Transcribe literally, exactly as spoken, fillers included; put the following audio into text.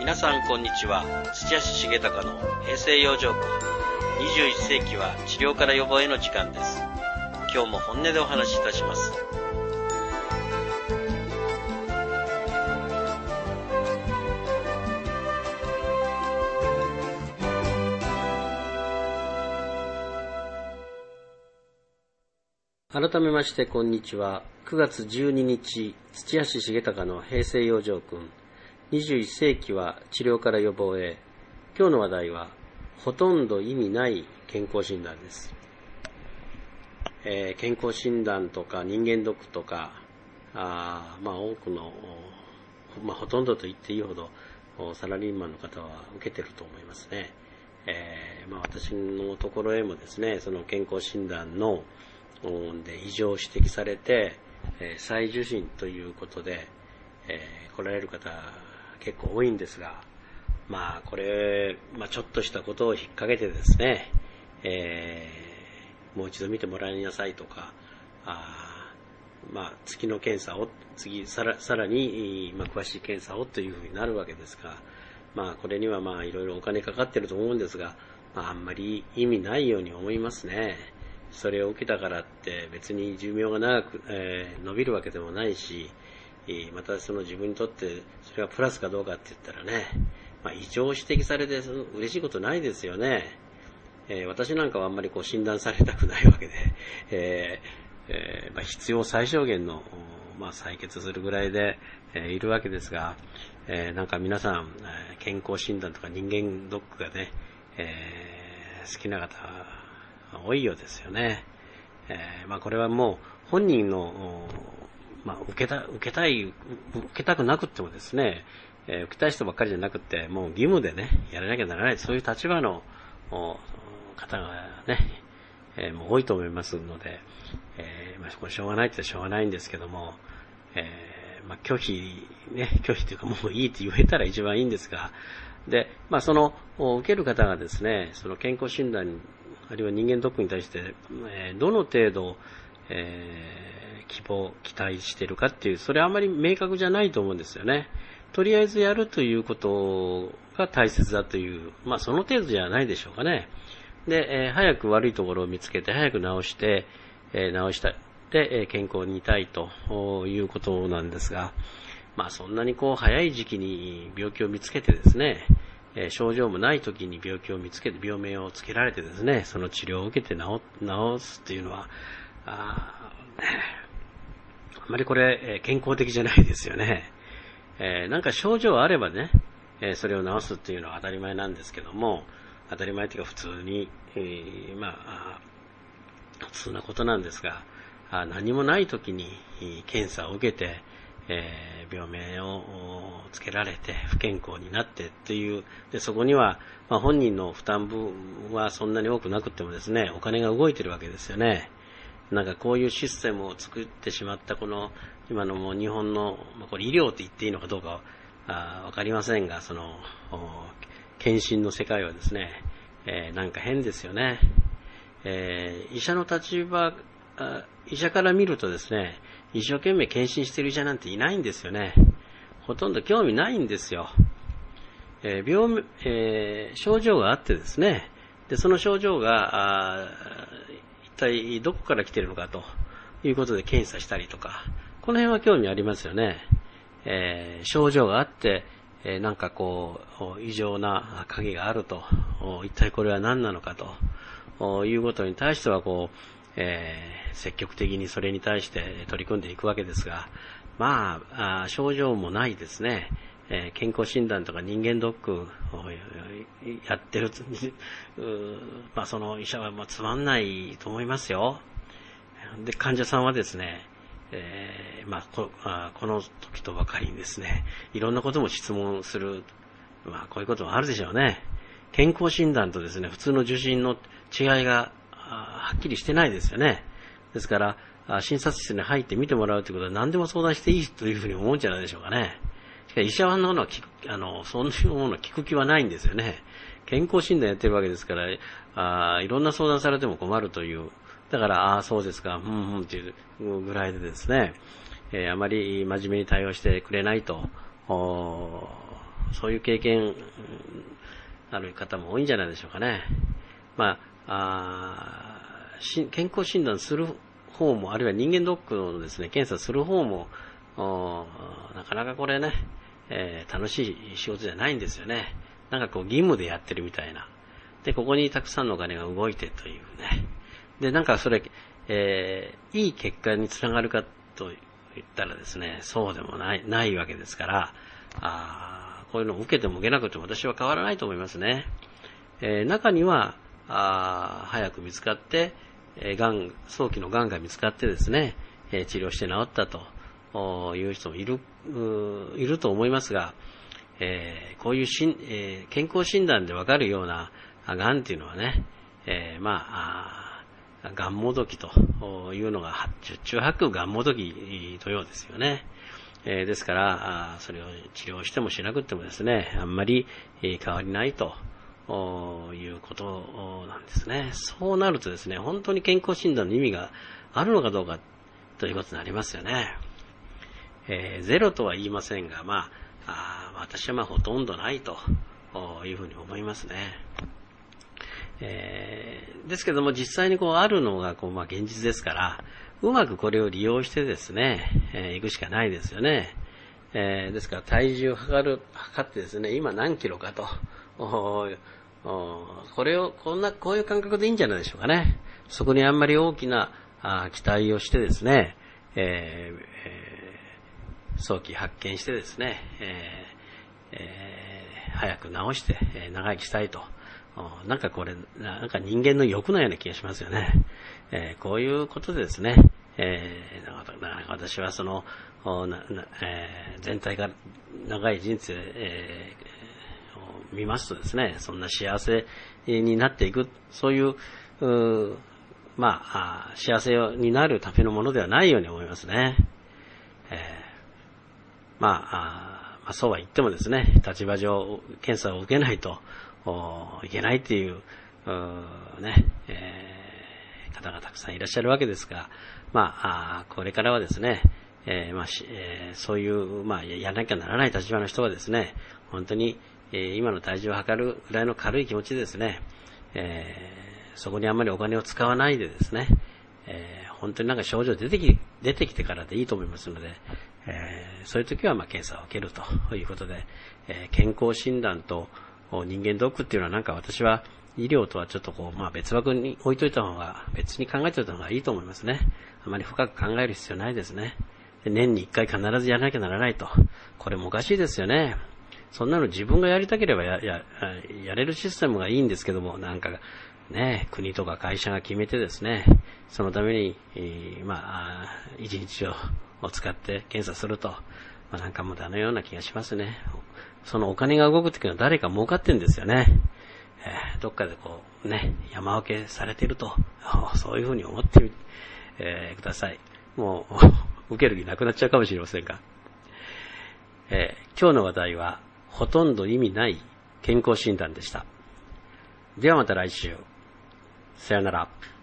皆さんこんにちは。土屋重隆の平成養生訓。にじゅういっ世紀は治療から予防への時間です。今日も本音でお話しいたします。改めましてこんにちは。くがつじゅうににち、土屋重隆の平成養生訓。にじゅういっ世紀は治療から予防へ。今日の話題はほとんど意味ない健康診断です。えー、健康診断とか人間ドックとか、あまあ多くの、まあ、ほとんどと言っていいほどサラリーマンの方は受けてると思いますね。えーまあ、私のところへもですね、その健康診断ので異常を指摘されて、えー、再受診ということで、えー、来られる方結構多いんですが、まあこれ、まあ、ちょっとしたことを引っ掛けてですね、えー、もう一度見てもらいなさいとか、あまあ次の検査を次さらさらに、まあ、詳しい検査をというふうになるわけですが、まあこれにはまあいろいろお金かかってると思うんですが、まあ、あんまり意味ないように思いますね。それを受けたからって別に寿命が長く、えー、伸びるわけでもないし、またその自分にとってそれがプラスかどうかって言ったらね、まあ、異常を指摘されて嬉しいことないですよね。えー、私なんかはあんまりこう診断されたくないわけで、えーえーまあ、必要最小限の、まあ、採血するぐらいで、えー、いるわけですが、えー、なんか皆さん健康診断とか人間ドックがね、えー、好きな方多いようですよね。えーまあ、これはもう本人のまあ、受けた、受けたい、受けたくなくってもですね、えー、受けたい人ばっかりじゃなくて、もう義務でね、やらなきゃならない、そういう立場の方がね、えー、もう多いと思いますので、えーまあ、これしょうがないって言ったらしょうがないんですけども、えーまあ、拒否、ね、拒否というかもういいって言えたら一番いいんですが、で、まあ、その、受ける方がですね、その健康診断、あるいは人間ドックに対して、えー、どの程度、えー希望、期待しているかっていう、それはあまり明確じゃないと思うんですよね。とりあえずやるということが大切だという、まあその程度じゃないでしょうかね。で、えー、早く悪いところを見つけて、早く治して、えー、治したで、えー、健康にいたいということなんですが、まあそんなにこう早い時期に病気を見つけてですね、えー、症状もない時に病気を見つけて、病名をつけられてですね、その治療を受けて治、治すっていうのは、ああまりこれ健康的じゃないですよね。えー、なんか症状あればね、えー、それを治すっていうのは当たり前なんですけども、当たり前というか普通に、えー、まあ普通なことなんですが、あ何もない時に検査を受けて、えー、病名をつけられて不健康になってっていう、でそこには、まあ、本人の負担分はそんなに多くなくてもですね、お金が動いてるわけですよね。なんかこういうシステムを作ってしまったこの今のもう日本の、まあ、これ医療って言っていいのかどうかはわかりませんが、その検診の世界はですね、えー、なんか変ですよね。えー、医者の立場、医者から見るとですね、一生懸命検診してる医者なんていないんですよね。ほとんど興味ないんですよ。えー病えー、症状があってですね、でその症状が一体どこから来ているのかということで検査したりとか、この辺は興味ありますよね。えー、症状があって、えー、なんかこう異常な影があると、一体これは何なのかということに対してはこう、えー、積極的にそれに対して取り組んでいくわけですが、まあ、あ症状もないですね。えー、健康診断とか人間ドックをやってる、まあその医者はまあつまんないと思いますよ。で、患者さんはですね、えー、まあ こ, あこの時とばかりにですね、いろんなことも質問する、まあこういうこともあるでしょうね。健康診断とですね、普通の受診の違いがはっきりしてないですよね。ですから、診察室に入って見てもらうということは何でも相談していいというふうに思うんじゃないでしょうかね。しかし医者はのは聞く、あの、そんなもの聞く気はないんですよね。健康診断やってるわけですから、あいろんな相談されても困るという。だから、ああ、そうですか、うんうんっていうぐらいでですね、えー、あまり真面目に対応してくれないとそういう経験ある方も多いんじゃないでしょうかね。まあ、あ健康診断する方も、あるいは人間ドックのですね、検査する方も、なかなかこれね、えー、楽しい仕事じゃないんですよね。なんかこう義務でやってるみたいな。で、ここにたくさんのお金が動いてというね。で、なんかそれ、えー、いい結果につながるかと言ったらですね、そうでもない、ないわけですから、あこういうのを受けても受けなくても私は変わらないと思いますね。えー、中には、あ早く見つかって、えー、がん、早期のがんが見つかってですね、えー、治療して治ったという人もいる、いると思いますが、えー、こういうしん、えー、健康診断でわかるようながんっていうのはね、えー、まあ、あがんもどきというのが十中八九がんもどきのようですよね。えー、ですから、それを治療してもしなくてもですね、あんまり変わりないということなんですね。そうなるとですね、本当に健康診断の意味があるのかどうかということになりますよね。えー、ゼロとは言いませんが、まあ、あ私はまあほとんどないというふうに思いますね。えー、ですけども実際にこうあるのがこう、まあ、現実ですから、うまくこれを利用してですね、えー、いくしかないですよね。えー、ですから体重を測る、測ってですね、今何キロかと、おおこれをこんなこういう感覚でいいんじゃないでしょうかね。そこにあんまり大きなあ期待をしてですね、えーえー、早期発見してですね、えーえー、早く治して、えー、長生きしたいと。なんかこれ、なんか人間の欲のような気がしますよね。えー、こういうことでですね、えー、私はその、ななえー、全体が長い人生、えー、を見ますとですね、そんな幸せになっていく、そういう、うまあ、幸せになるためのものではないように思いますね。えー、まあ、まあ、そうは言ってもですね、立場上検査を受けないといけないっていう、うね、えー、方がたくさんいらっしゃるわけですが、まあ、これからはですね、えーまあえー、そういう、まあ、やらなきゃならない立場の人はですね、本当に、えー、今の体重を測るぐらいの軽い気持ちでですね、えー、そこにあんまりお金を使わないでですね、えー、本当になんか症状出てき、出てきてからでいいと思いますので、えー、そういう時はまあ検査を受けるということで、えー、健康診断と人間ドックっていうのはなんか私は医療とはちょっとこう、まあ別枠に置いといた方が、別に考えておいた方がいいと思いますね。あまり深く考える必要ないですね。で年に一回必ずやらなきゃならないと。これもおかしいですよね。そんなの自分がやりたければや、や、やれるシステムがいいんですけども、なんかね、国とか会社が決めてですね、そのために、えー、まあ、一日を使って検査すると、まあ、なんか無駄のような気がしますね。そのお金が動くときは誰か儲かってんですよね。えー、どっかでこうね、山分けされていると、そういうふうに思ってみ、えー、ください。もう、受ける気なくなっちゃうかもしれませんが。えー、今日の話題は、ほとんど意味ない健康診断でした。ではまた来週。さよなら。